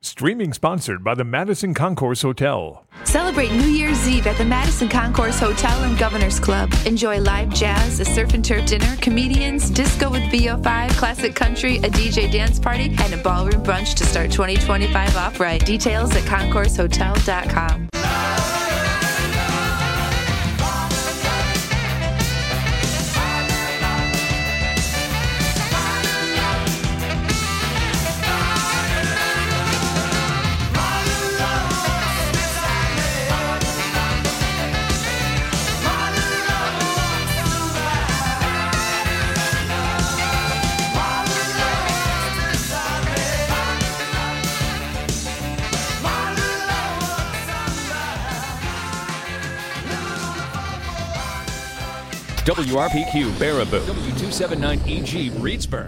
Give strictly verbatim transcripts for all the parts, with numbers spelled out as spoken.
Streaming sponsored by the Madison Concourse Hotel. Celebrate New Year's Eve at the Madison Concourse Hotel and Governor's Club. Enjoy live jazz, a surf and turf dinner, comedians, disco with V O five, classic country, a D J dance party, and a ballroom brunch to start twenty twenty-five off right. Details at concourse hotel dot com. W R P Q Baraboo, W two seventy-nine E G Reedsburg.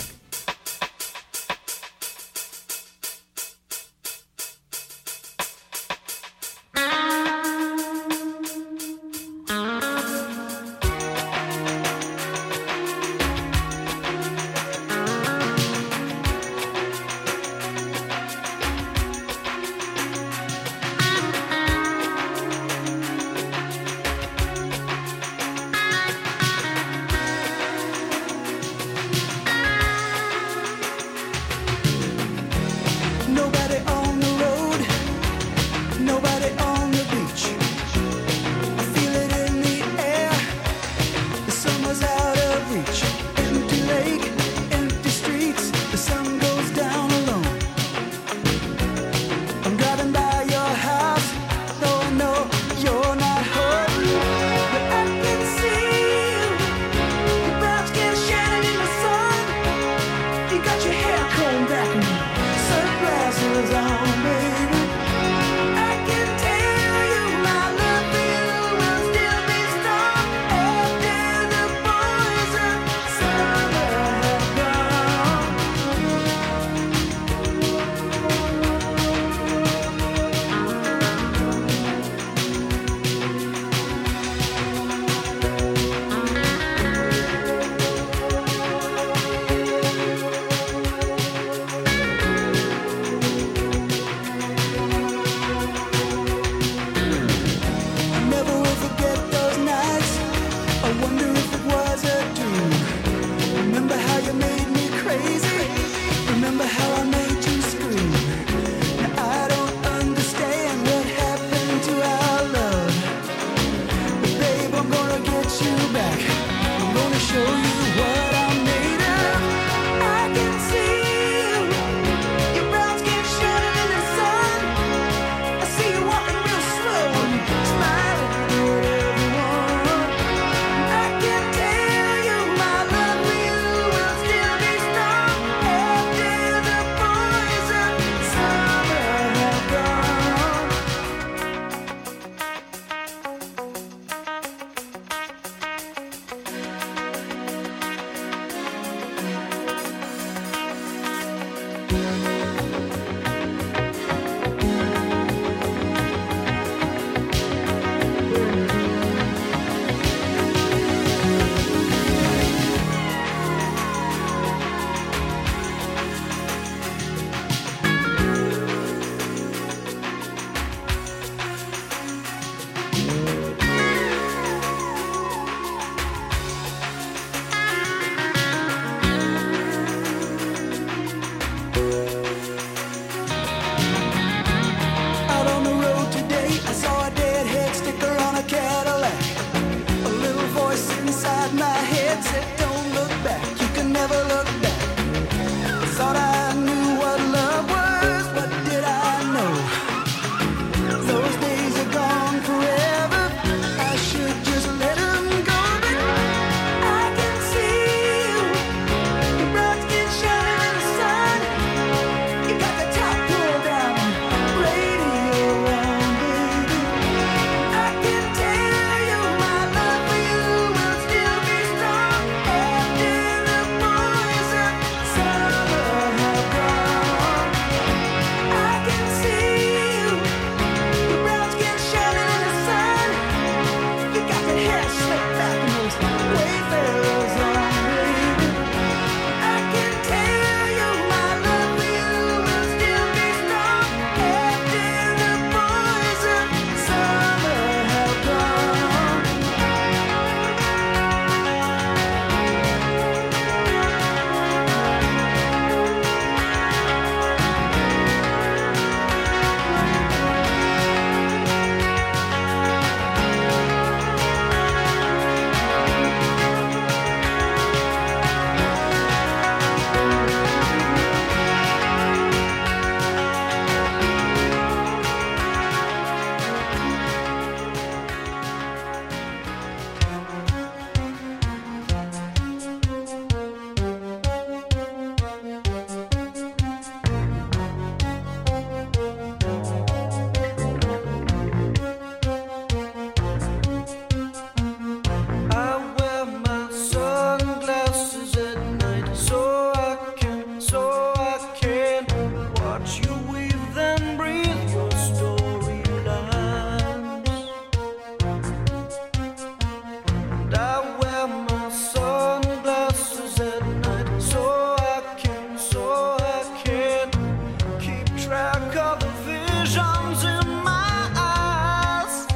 track of the visions in my eyes.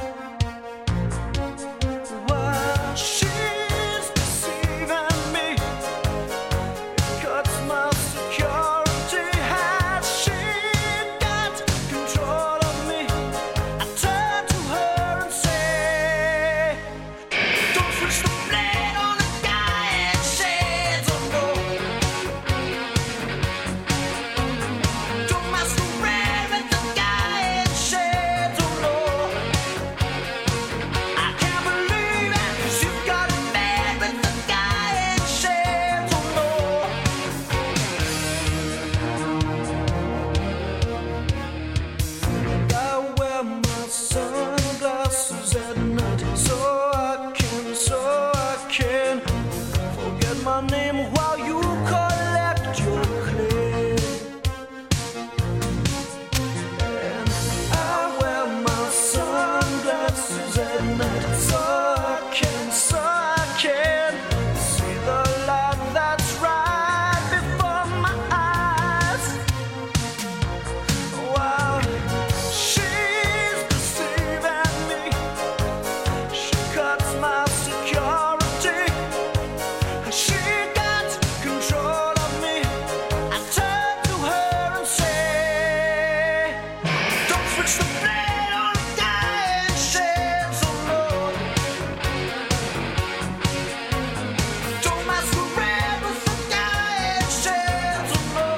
While she's deceiving me, it cuts my security. Has she got control of me? I turn to her and say, don't switch the blade on the guy and shades, oh no. Don't masquerade with the guy in shades, oh no. I can't believe it, 'cause you've got it bad with the guy in shades, oh no. I wear my sunglasses at night so I can, so I can forget my name while you collect your clay. And I wear my sunglasses at night so I can, so I can see the light that's right before my eyes. Wow, she's deceiving me. She cuts my security. She got control of me. I turn to her and say, don't switch the blade on the guy in shades, oh no. Don't masquerade with the guy in shades, oh no.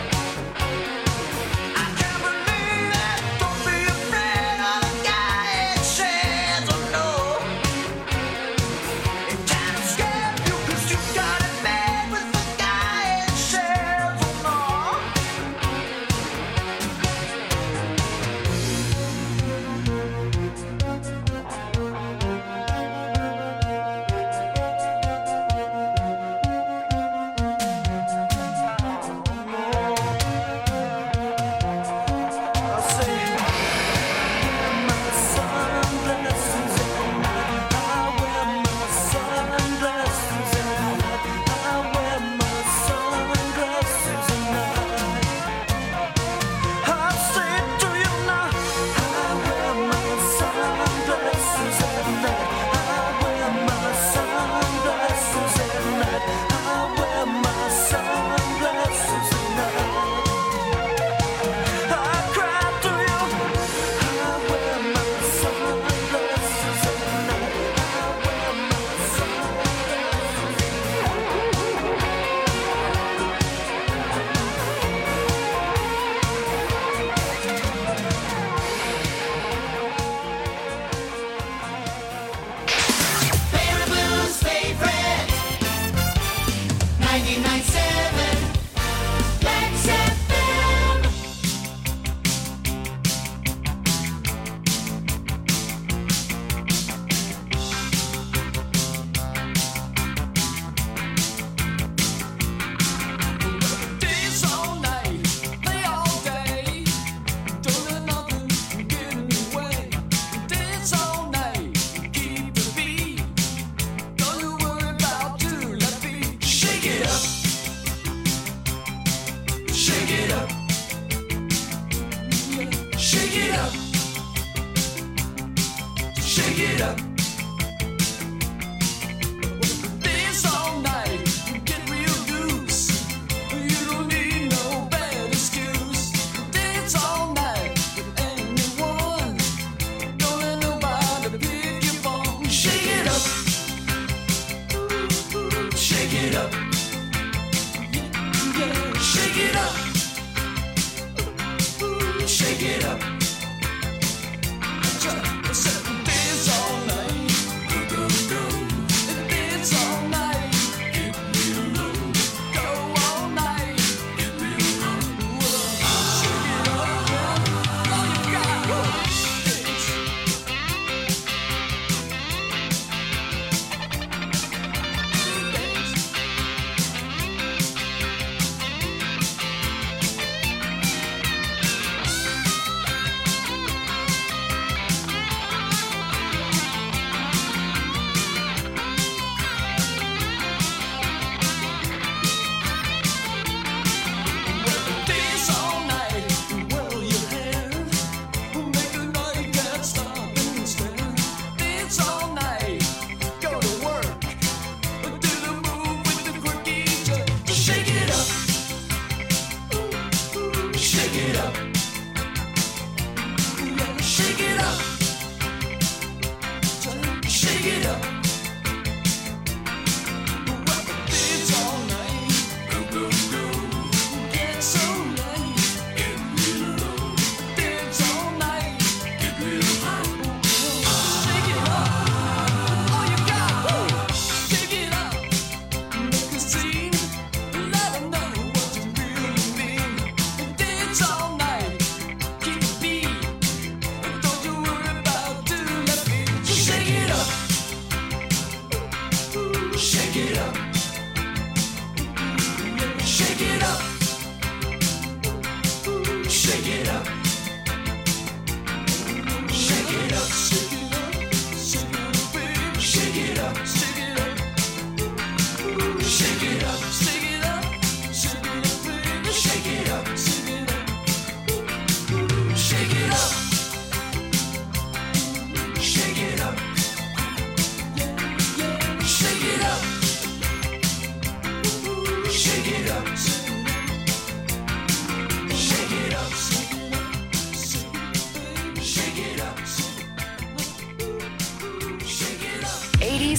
I can't believe it. Don't be afraid of the guy in shades, oh no. It can't escape you 'cause you got it bad with the guy in shades, oh no. I say, my sunglasses at night. I wear my sunglasses at night. I wear my sunglasses at night. I say it to you now. I wear my sunglasses at night. I wear my sunglasses at night. I wear my sunglasses at night. I cry to you. I wear my sunglasses at night. I wear my sunglasses. Barry Blues favorite ninety-nine point seven Lex F M. Days all night, play all day. Don't let nothing get in the way. Days all night, keep the beat. Don't you worry about two left feet. Shake it up, shake it up, shake it up, shake it up. Days all night, get real loose. You don't need no bad excuse. Dance all night with anyone. Don't let nobody pick your phone. Shake it up, shake it up, yeah, shake it up, shake it up. Dance all night, dance all night, go all night. Shake it up, yeah, all you got. Dance. Dance.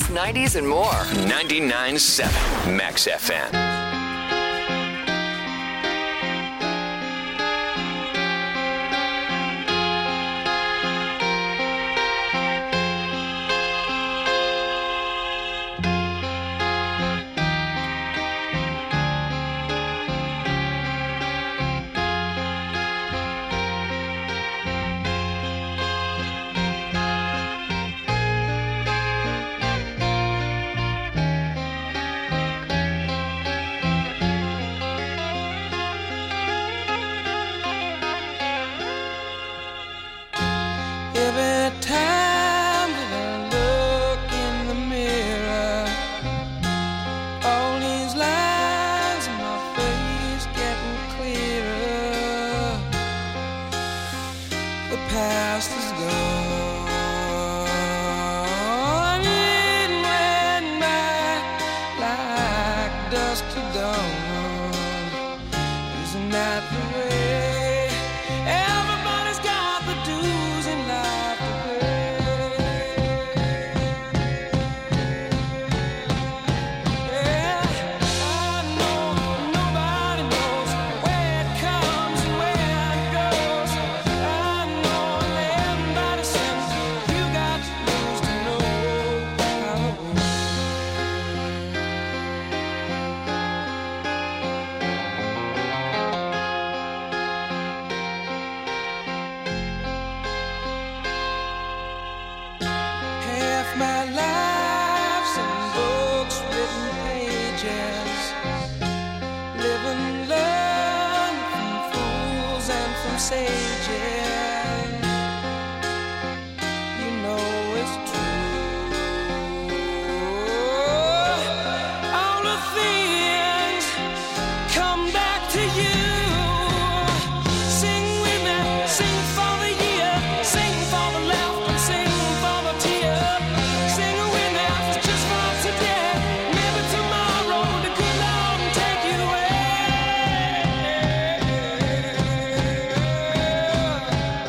eighties, nineties, and more. ninety-nine point seven Max F M. Every time that I look in the mirror, all these lines in my face getting clearer. The past is gone, it ran by like dusk to dawn. Isn't that the way? Everybody's got the dues in life to pay. Yeah, I know nobody knows where it comes and where it goes. I know everybody says you got to lose to know how to win. Half my life's in books, written pages. Live and learn from fools and from sages. You know it's true. All the things come back to you. Sing with me, sing for the year, sing for the laughter, sing for the tear. Sing with me just for today. Maybe tomorrow the good Lord will take you away.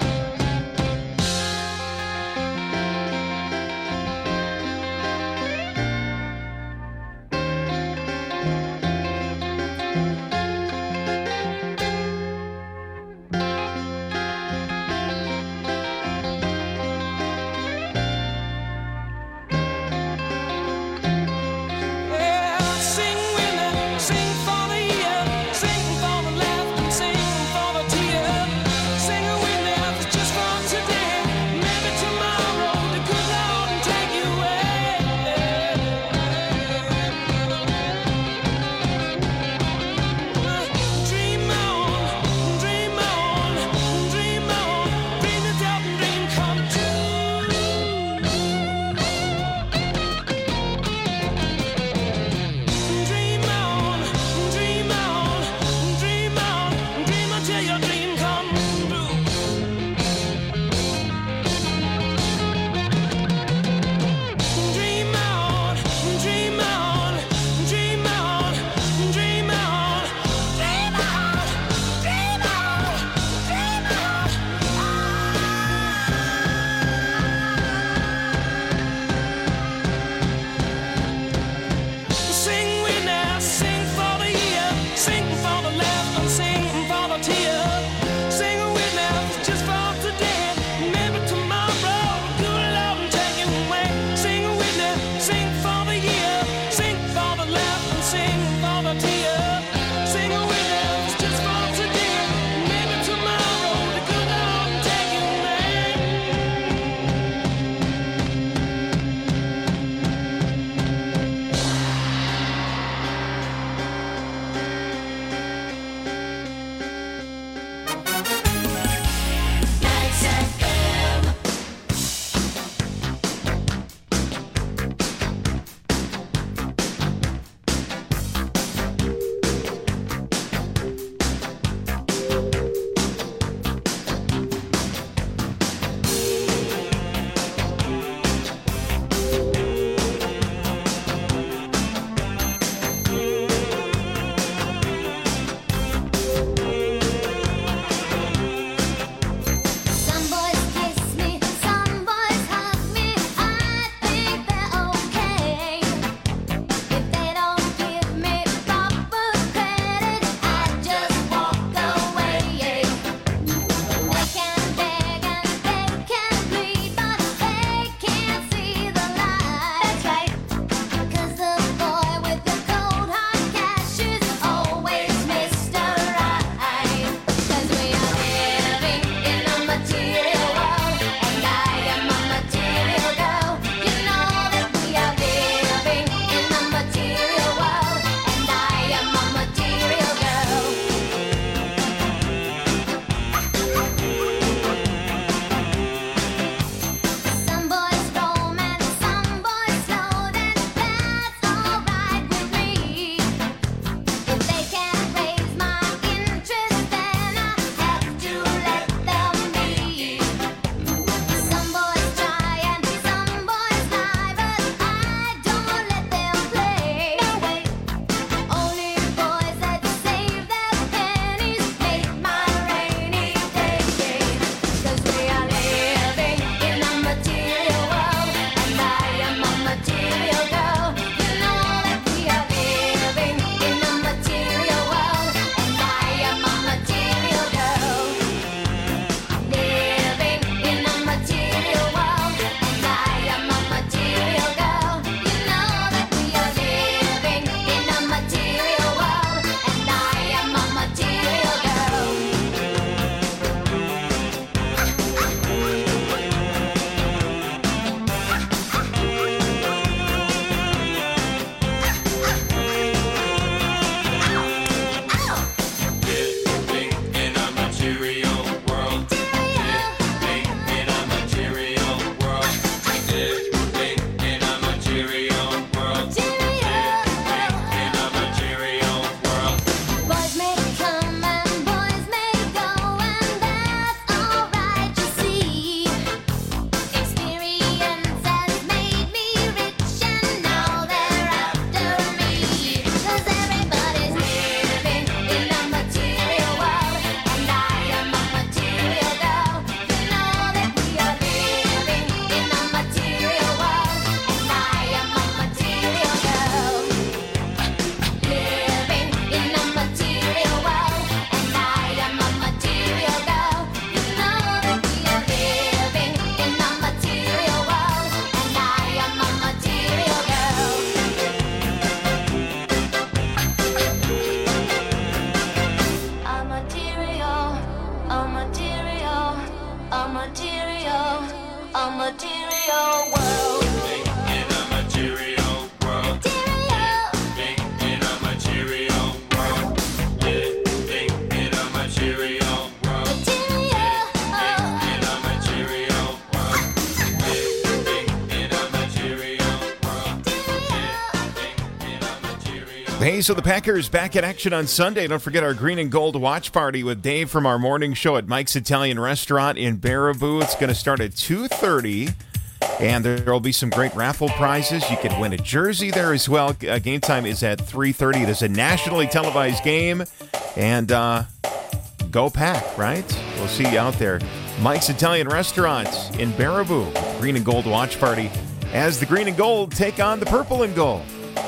material, a material world. In a material world. Material. In a material world. Living in a material world. Material. In a material world. Living in a material world. Living in a material. Hey, so the Packers back in action on Sunday. Don't forget our Green and Gold watch party with Dave from our morning show at Mike's Italian Restaurant in Baraboo. It's going to start at two thirty, and there will be some great raffle prizes. You can win a jersey there as well. Uh, game time is at three thirty. It is a nationally televised game, and uh, go Pack, right? We'll see you out there. Mike's Italian Restaurant in Baraboo. Green and Gold watch party as the Green and Gold take on the Purple and Gold.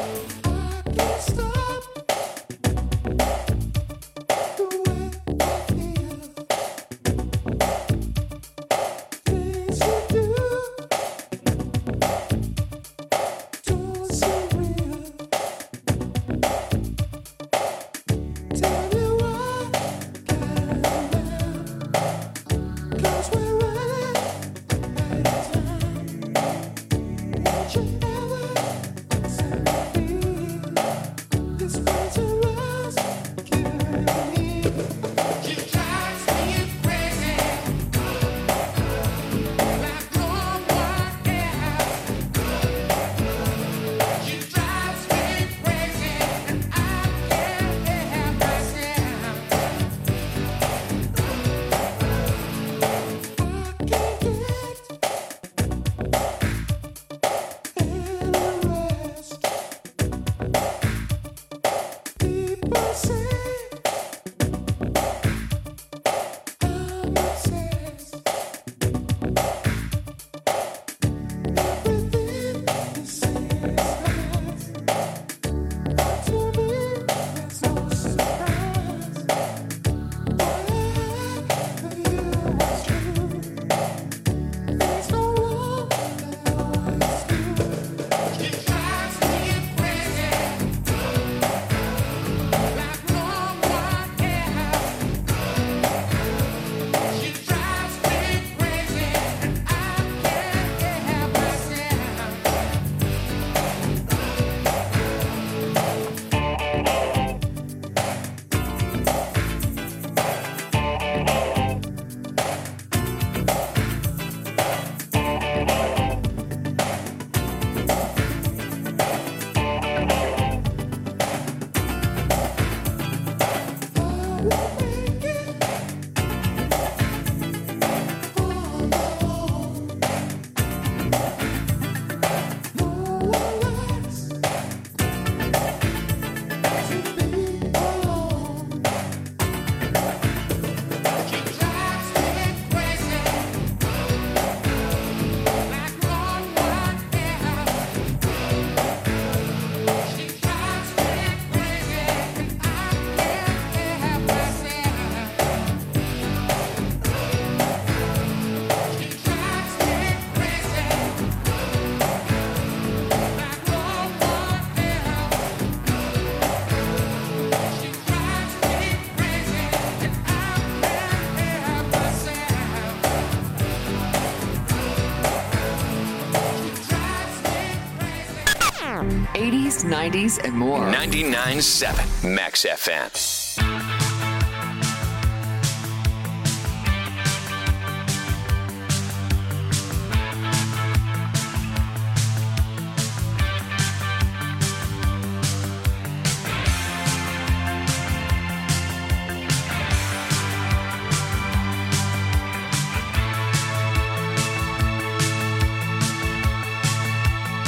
eighties, nineties, and more. ninety-nine point seven Max F M.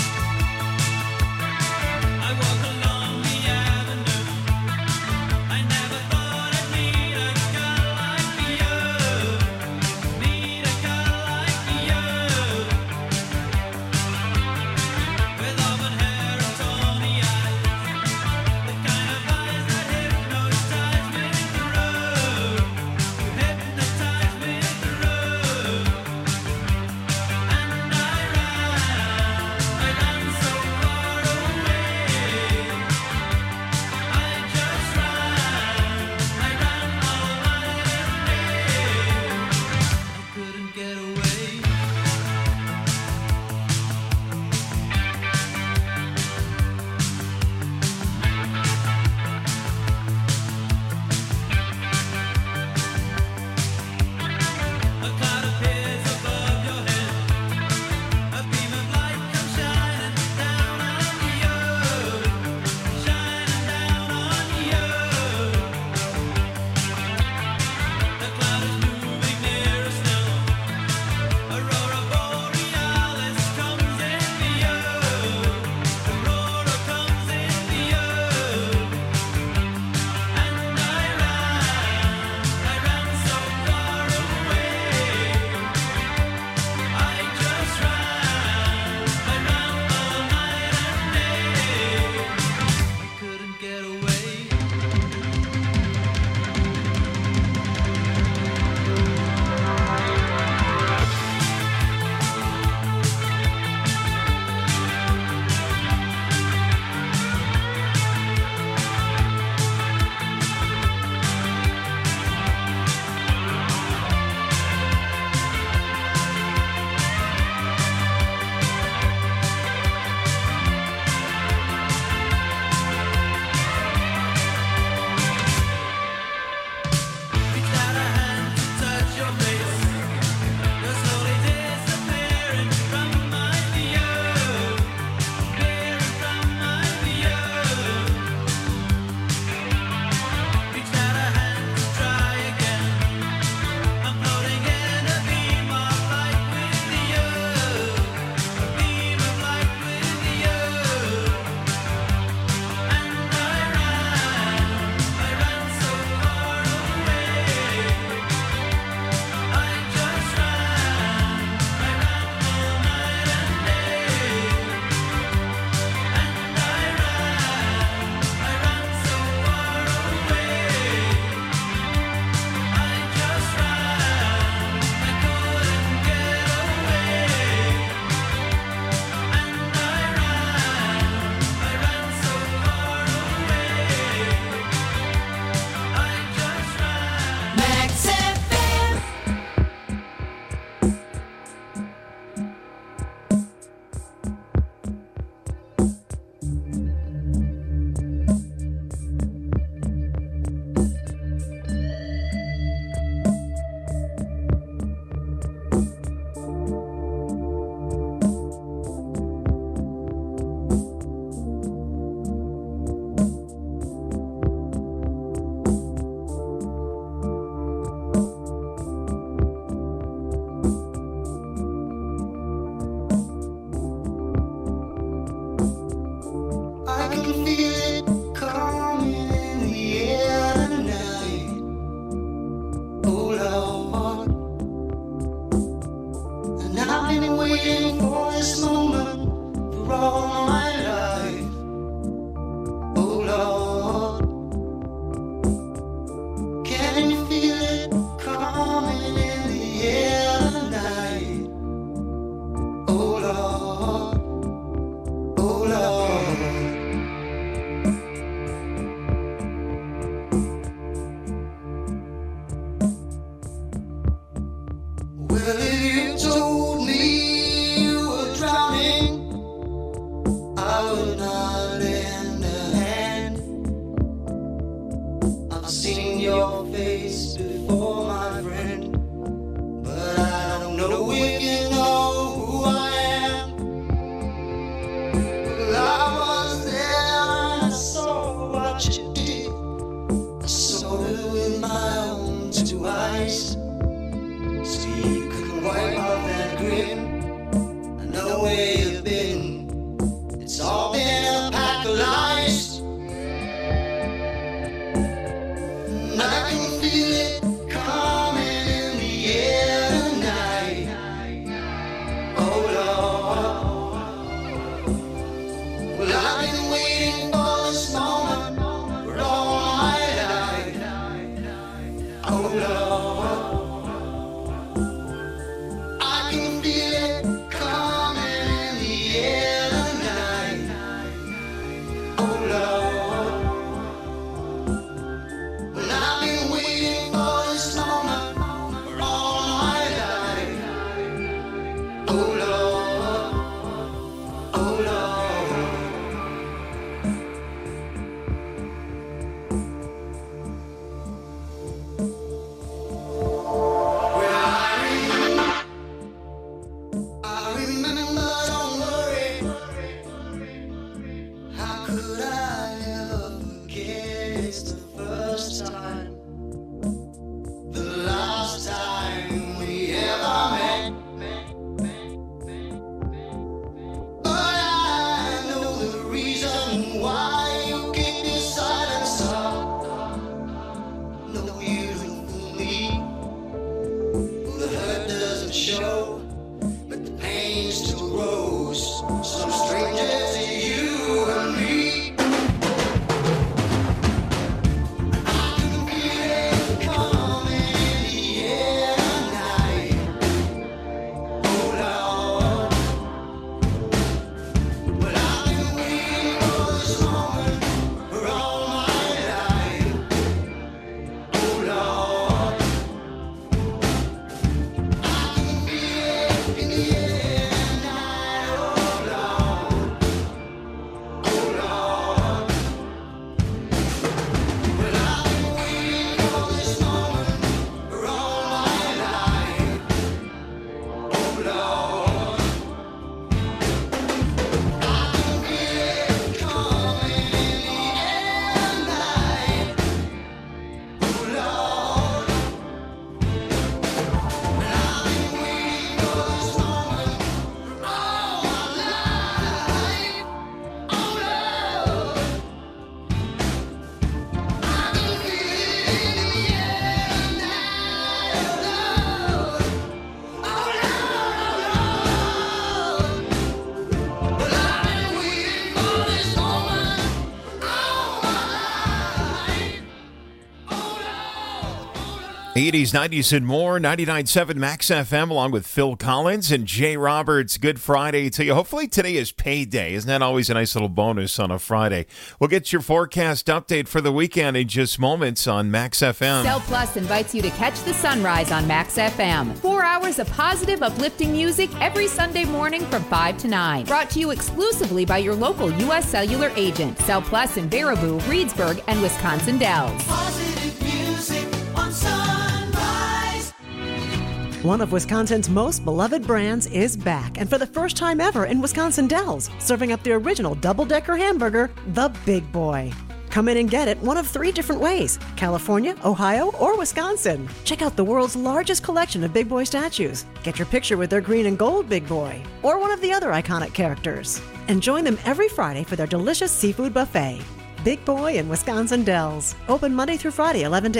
I walk along the avenue. I been waiting for this moment for all my life. Oh Lord, can you feel it coming in the air tonight? Oh Lord, oh Lord. Well, if you told me you were drowning, I would not lend a hand. I've seen your face before, my friend, but I don't know if you know who I am. Well, I was there and I saw what you did. I saw it with my own two eyes. So you couldn't wipe off that grin. I know where you've been. It's all been a pack of lies. And I can feel it coming in the air tonight. Oh Lord. Well, I've been waiting for this moment for all my life. Oh Lord. I can feel it coming in the air tonight. Oh Lord. Well, I've been waiting for this moment for all my life. Oh Lord. Oh Lord. Well, I remember. I remember, don't worry. How could I ever forget? It's the first time, the last time we ever met. But I know the reason why you keep your silence up. No, you don't fool me. The hurt doesn't show, but the pain still grows. Some strangers to you and me. I can feel it coming in the air tonight. Oh Lord. Well, I've been waiting for this moment for all my life. Oh Lord. I can feel it in the air tonight. Oh Lord. Oh Lord. Well, I've been waiting for this moment for all my life. Oh Lord. I can feel it coming in the air tonight. Oh Lord. And I've been waiting for this moment for all my life. Oh Lord. I can feel it in the air tonight. Oh Lord. Oh Lord. Well, I've been waiting for this moment for all my life. Oh Lord. eighties, nineties, and more. ninety-nine point seven Max F M along with Phil Collins and Jay Roberts. Good Friday to you. Hopefully today is payday. Isn't that always a nice little bonus on a Friday? We'll get your forecast update for the weekend in just moments on Max F M. Cell Plus invites you to catch the sunrise on Max F M. Four hours of positive, uplifting music every Sunday morning from five to nine. Brought to you exclusively by your local U S Cellular agent. Cell Plus in Baraboo, Reedsburg, and Wisconsin Dells. Positive music on Sunrise. One of Wisconsin's most beloved brands is back, and for the first time ever in Wisconsin Dells, serving up the original double-decker hamburger, the Big Boy. Come in and get it one of three different ways: California, Ohio, or Wisconsin. Check out the world's largest collection of Big Boy statues. Get your picture with their green and gold Big Boy, or one of the other iconic characters. And join them every Friday for their delicious seafood buffet. Big Boy in Wisconsin Dells. Open Monday through Friday, eleven to eight.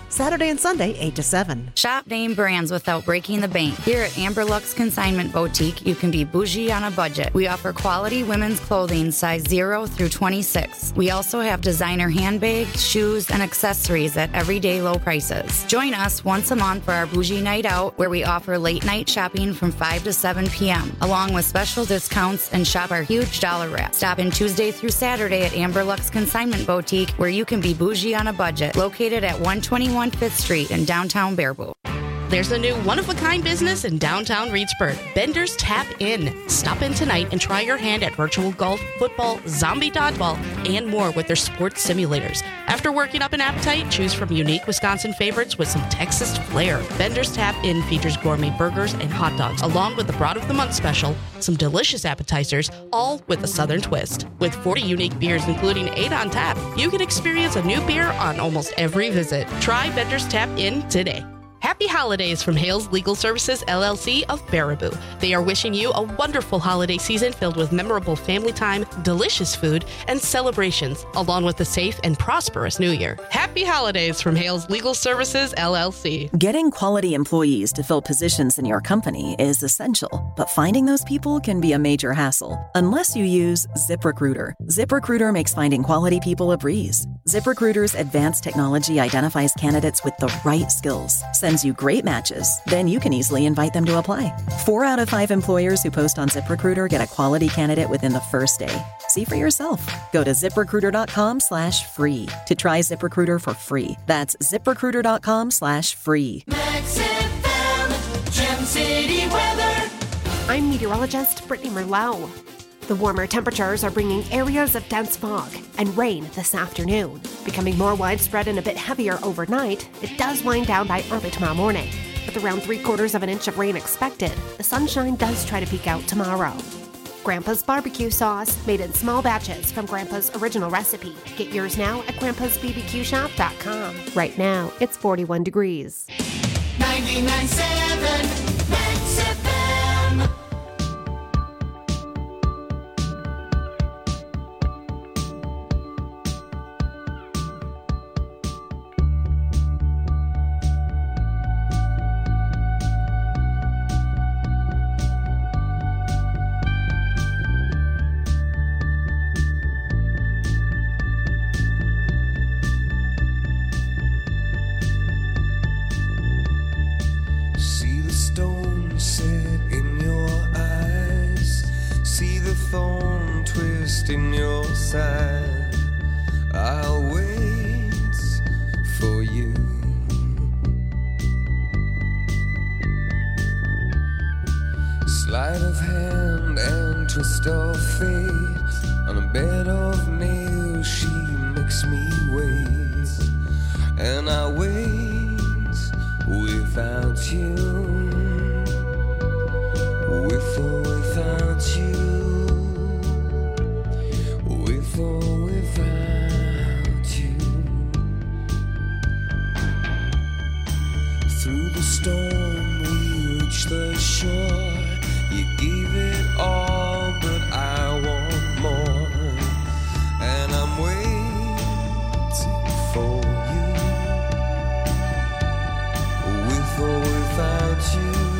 Saturday and Sunday, eight to seven. Shop name brands without breaking the bank. Here at Amber Lux Consignment Boutique, you can be bougie on a budget. We offer quality women's clothing size zero through twenty-six. We also have designer handbags, shoes, and accessories at everyday low prices. Join us once a month for our Bougie Night Out, where we offer late night shopping from five to seven p.m., along with special discounts, and shop our huge dollar wrap. Stop in Tuesday through Saturday at Amber Lux Consignment Boutique, where you can be bougie on a budget. Located at one twenty-one Fifth Street in downtown Baraboo. There's a new one-of-a-kind business in downtown Reedsburg, Bender's Tap In. Stop in tonight and try your hand at virtual golf, football, zombie dodgeball, and more with their sports simulators. After working up an appetite, choose from unique Wisconsin favorites with some Texas flair. Bender's Tap In features gourmet burgers and hot dogs, along with the Broad of the Month special, some delicious appetizers, all with a southern twist. With forty unique beers, including eight on tap, you can experience a new beer on almost every visit. Try Bender's Tap In today. Happy holidays from Hales Legal Services, L L C of Baraboo. They are wishing you a wonderful holiday season filled with memorable family time, delicious food, and celebrations, along with a safe and prosperous new year. Happy holidays from Hales Legal Services, L L C. Getting quality employees to fill positions in your company is essential, but finding those people can be a major hassle unless you use ZipRecruiter. ZipRecruiter makes finding quality people a breeze. ZipRecruiter's advanced technology identifies candidates with the right skills, sends you great matches, then you can easily invite them to apply. Four out of five employers who post on ZipRecruiter get a quality candidate within the first day. See for yourself. Go to ZipRecruiter.com slash free to try ZipRecruiter for free. That's ZipRecruiter.com slash free. Max F M, Gem City weather. I'm meteorologist Brittany Merlot. The warmer temperatures are bringing areas of dense fog and rain this afternoon. Becoming more widespread and a bit heavier overnight, it does wind down by early tomorrow morning. With around three quarters of an inch of rain expected, the sunshine does try to peek out tomorrow. Grandpa's barbecue sauce, made in small batches from Grandpa's original recipe. Get yours now at grandpas b b q shop dot com. Right now, it's forty-one degrees. ninety-nine point seven Max F M. In your side, I'll wait for you. Sleight of hand and twist of fate. On a bed of nails, she makes me wait, and I wait without you, with or without you. With or without you. Through the storm we reach the shore. You gave it all, but I want more. And I'm waiting for you. With or without you.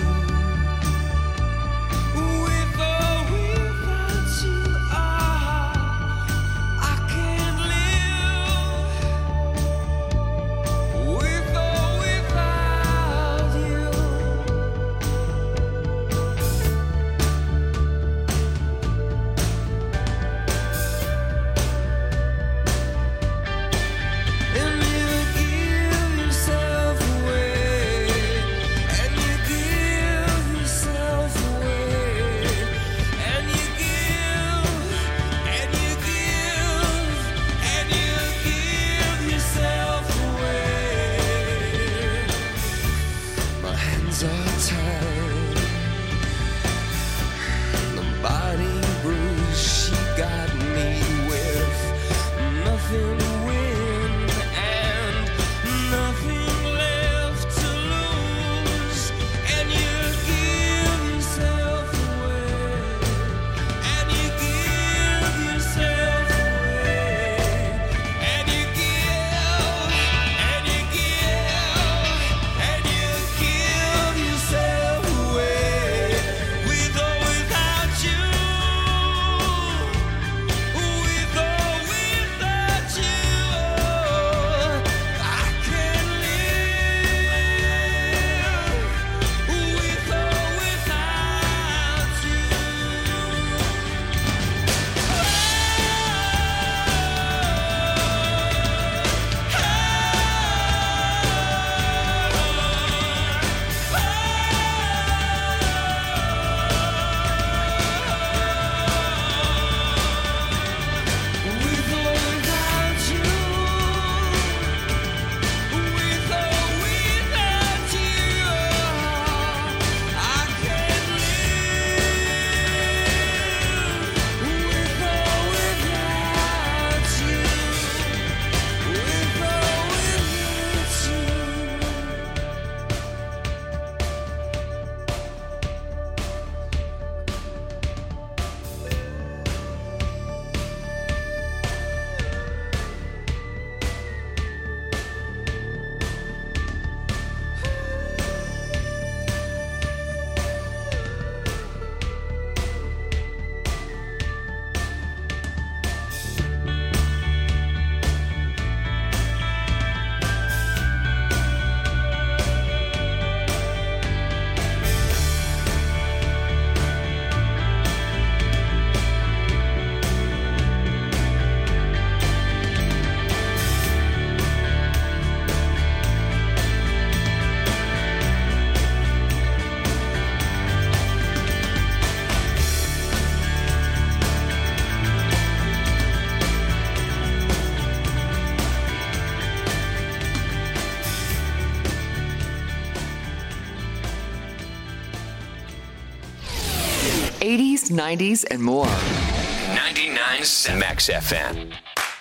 eighties, nineties, and more. ninety-nine Max F M.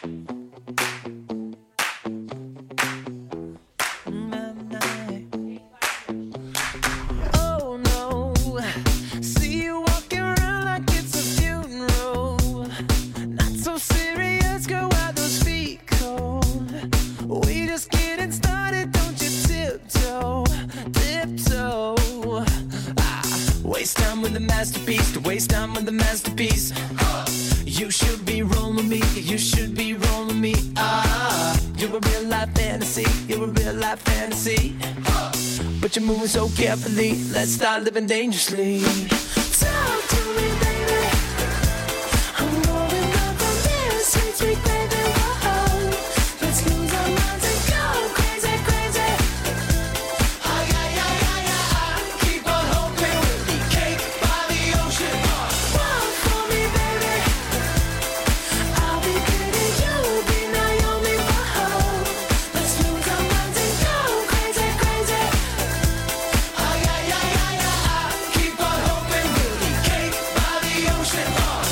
Oh no, see you walking around like it's a funeral. Not so serious, girl, why those feet cold? We just getting started, don't you tiptoe, tiptoe. Ah, waste time with the masterpiece, to waste time with the masterpiece. You should be rolling me, you should be rolling me. Ah, you're a real life fantasy, you're a real life fantasy. But you're moving so carefully, let's start living dangerously. Talk to me, baby. I'm going up from this sweet, sweet baby. Whoa, let's lose our minds and go crazy, crazy. Ay, ay, ay, ay, ay. Keep on hoping we'll be cake by the ocean. Walk for me, baby. I'll be pretty, you'll be Naomi. Whoa, let's lose our minds and go crazy, crazy. Ay, ay, ay, ay, ay. Keep on hoping we'll be cake by the ocean.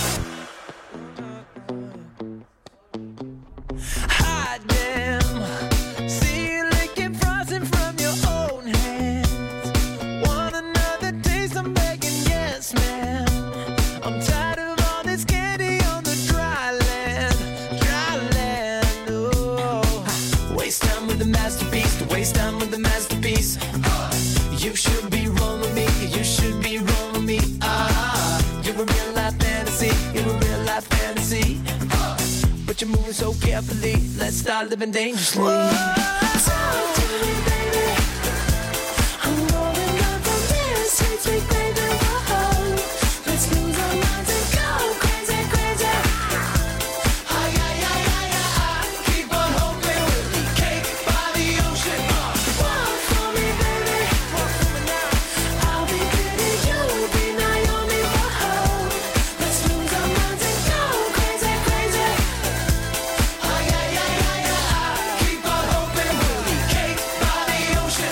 Hot damn, see you licking frosting from your own hands. Want another taste? I'm begging, yes, ma'am. I'm tired of all this candy on the dry land, dry land. Oh, waste time with the masterpiece, to waste time with the masterpiece. You should be rolling me, you should be rolling me. Ah, you're a real life fantasy, you're a real life fantasy. But you're moving so carefully, let's start living dangerously. Talk to me, baby. I'm rolling up from this sweet, sweet baby. Whoa, let's lose our minds and go crazy, crazy. Ay, ay, ay, ay, ay. Keep on hoping we'll be cake by the ocean. Walk for me, baby. Walk for me now. I'll be pretty, you'll be Naomi. Whoa, let's lose our minds and go crazy, crazy. Ay, ay, ay, ay, ay. Keep on hoping we'll be cake by the ocean.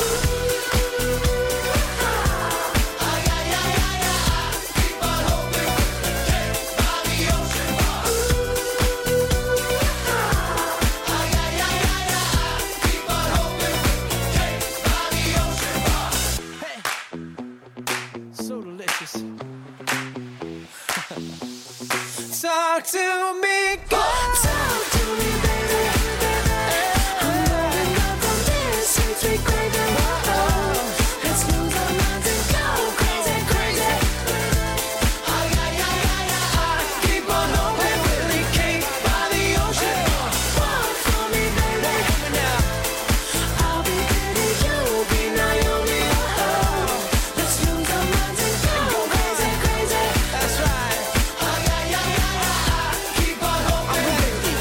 Ay, ay, ay, ay, ay. Keep on hoping we'll be cake by the ocean. Ay, ay, ay, ay, ay. Keep on hoping we'll be cake by the ocean. Hey, so delicious. Talk to me, girl. Talk to me, baby. I'm rolling up from this sweet, sweet gravy. Whoa, let's lose our minds and go crazy, crazy. Ay, ay, ay, ay, ay. Keep on hoping we'll be cake by the ocean. Walk for me, baby. I'll be pretty, you'll be Naomi. Whoa, let's lose our minds and go crazy, crazy. That's right. Ay, ay, ay, ay, ay. Keep on hoping we'll be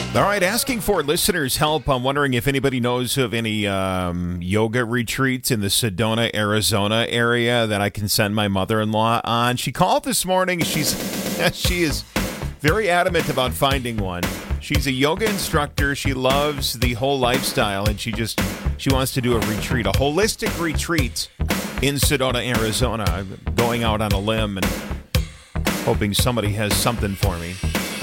All right, asking for listeners' help. I'm wondering if anybody knows of any um, yoga retreats in the Sedona, Arizona area that I can send my mother-in-law on. She called this morning. She's she is very adamant about finding one. She's a yoga instructor. She loves the whole lifestyle, and she just she wants to do a retreat, a holistic retreat in Sedona, Arizona. I'm going out on a limb and hoping somebody has something for me.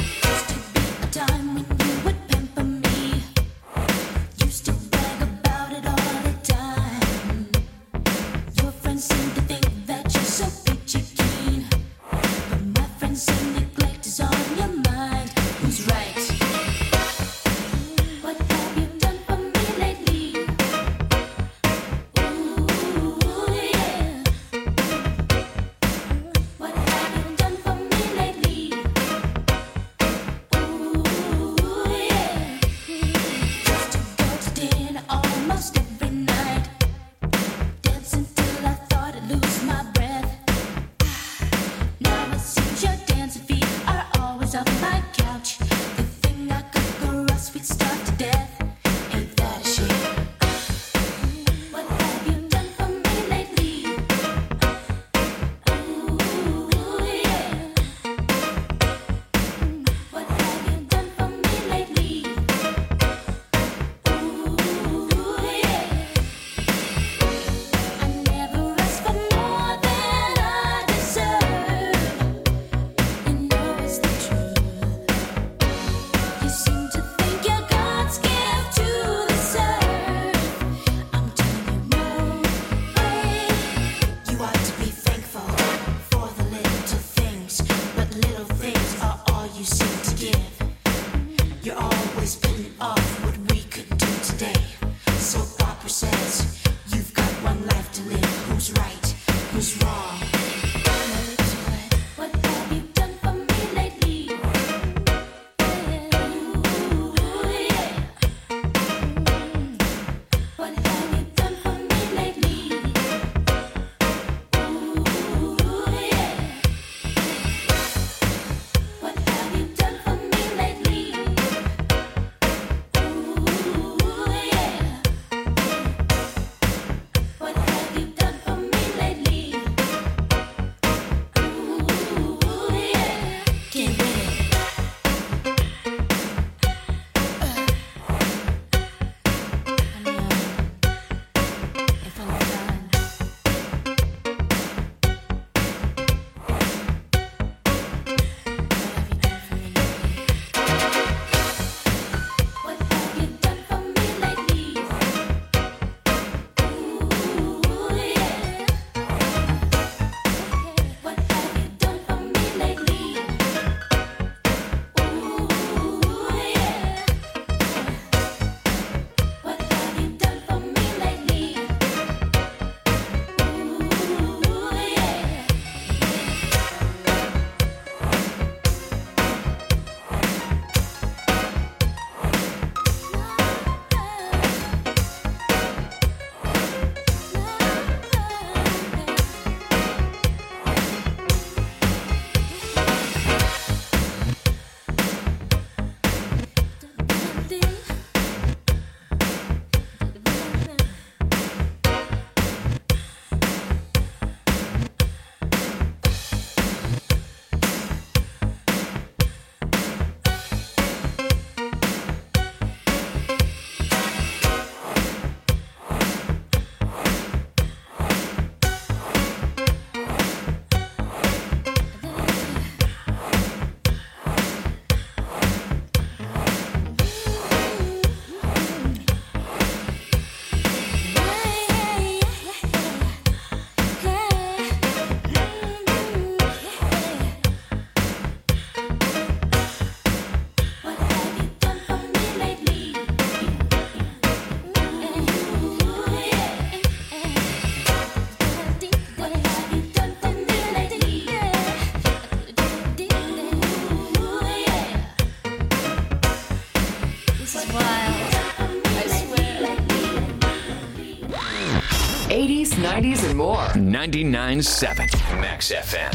eighties, nineties, and more. ninety-nine point seven Max F M.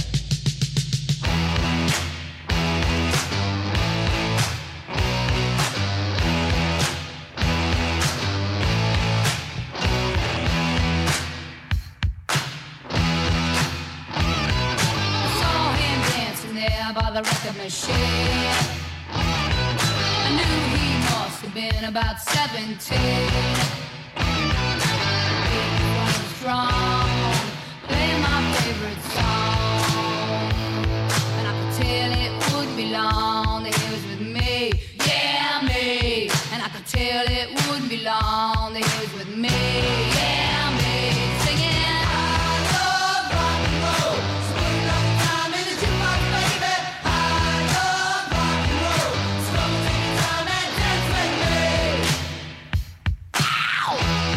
by the record machine. I knew he must have been about seventeen. He was strong, playing my favorite song, and I could tell it would be long that he was with me, yeah me. And I could tell it wouldn't be long that he was with me, yeah me. Singing, I love rock and roll, so put another time in the jukebox, baby. I love rock and roll, so come and take your time and dance with me. Ow!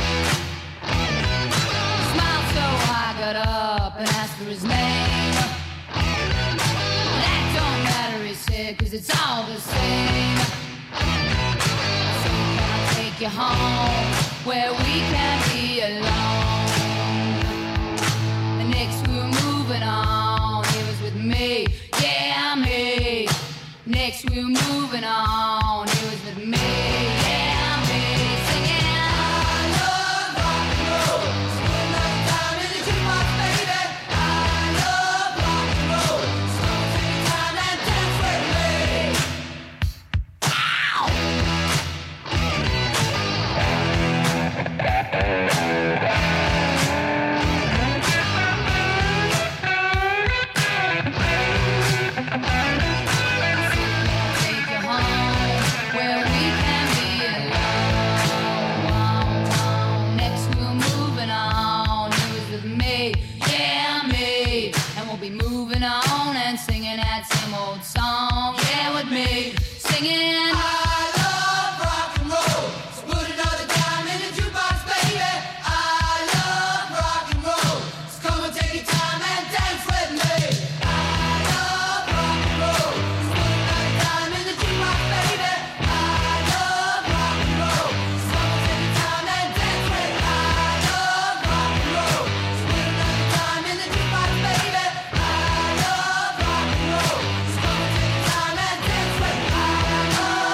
He smiled so I got up and asked for his name. That don't matter, he said, 'cause it's all the same. So can I take you home where we can be alone? And next we were moving on, he was with me, yeah me. Next we were moving on, he was with me, yeah me. Singing, I love rock and roll, so put another time in the jukebox, baby. I love rock and roll, so come take your time and dance with me. Ow! Take you home where we can be alone. Next we're moving on, he was with me, yeah me. And we'll be moving on and singing that same old song, yeah with me. Singing, I love rock and roll, so put another time in the jukebox, baby. I love rock and roll, so come and take your time and dance with me. I love rock and roll, so put another time in the jukebox, baby. I love rock and roll, so come and take your time and dance with me. I love rock and roll, so put another time in the jukebox, baby. I love rock and roll, so come and take your time and dance with me. I love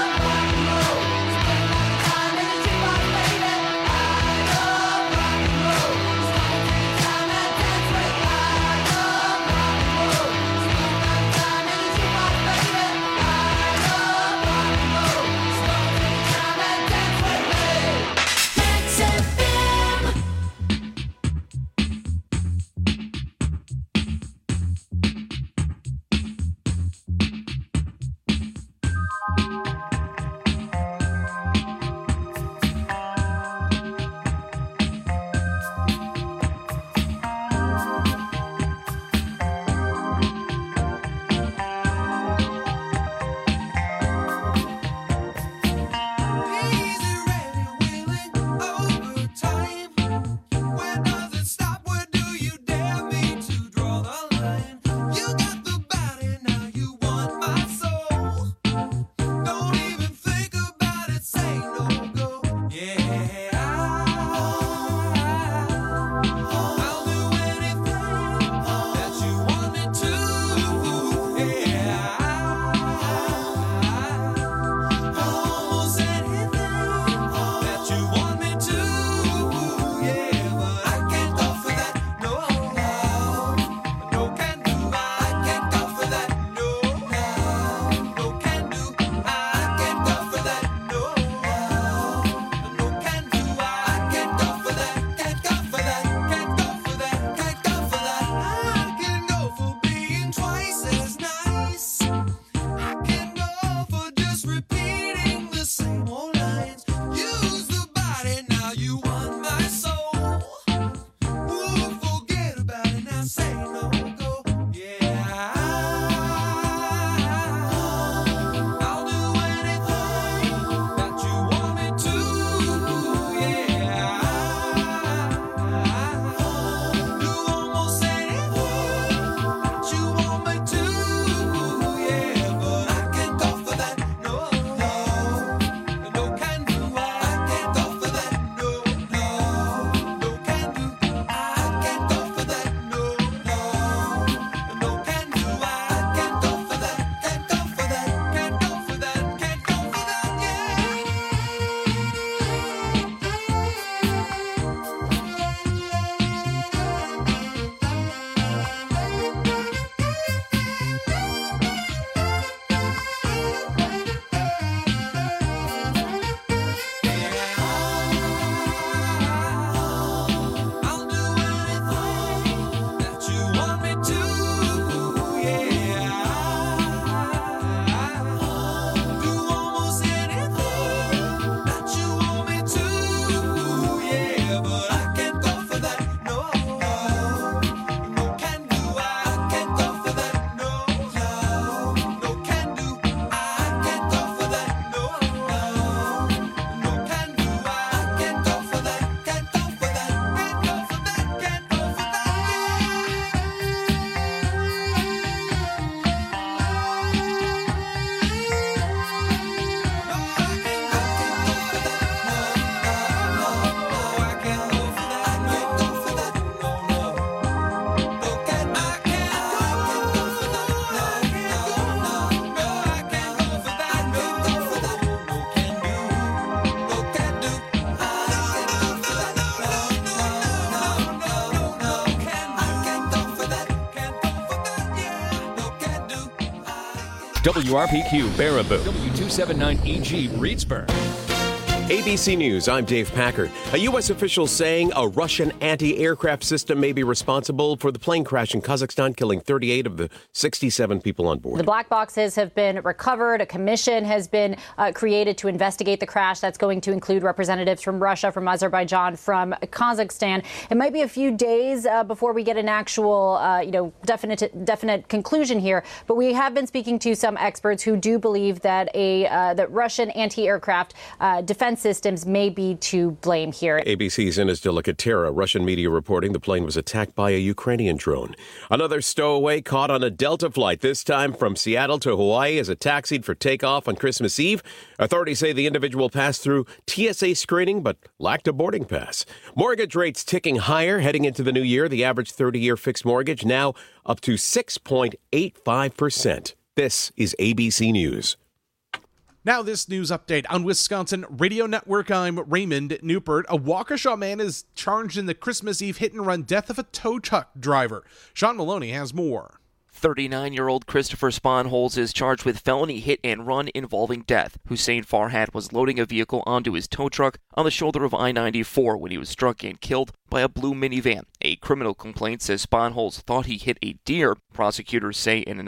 W R P Q Baraboo, W two seventy-nine E G Reedsburg. A B C News, I'm Dave Packard. A U S official saying a Russian anti-aircraft system may be responsible for the plane crash in Kazakhstan, killing thirty-eight of the sixty-seven people on board. The black boxes have been recovered. A commission has been uh, created to investigate the crash. That's going to include representatives from Russia, from Azerbaijan, from Kazakhstan. It might be a few days uh, before we get an actual, uh, you know, definite definite conclusion here. But we have been speaking to some experts who do believe that a uh, that Russian anti-aircraft uh, defense systems may be to blame here. A B C's Ines Delicatera, Russian media reporting the plane was attacked by a Ukrainian drone. Another stowaway caught on a Delta flight, this time from Seattle to Hawaii, as it taxied for takeoff on Christmas Eve. Authorities say the individual passed through T S A screening but lacked a boarding pass. Mortgage rates ticking higher heading into the new year. The average thirty-year fixed mortgage now up to six point eight five percent. This is A B C News. Now this news update on Wisconsin Radio Network. I'm Raymond Newport. A Waukesha man is charged in the Christmas Eve hit-and-run death of a tow truck driver. Sean Maloney has more. thirty-nine-year-old Christopher Sponholz is charged with felony hit-and-run involving death. Hussein Farhat was loading a vehicle onto his tow truck on the shoulder of I ninety-four when he was struck and killed by a blue minivan. A criminal complaint says Sponholz thought he hit a deer. Prosecutors say in an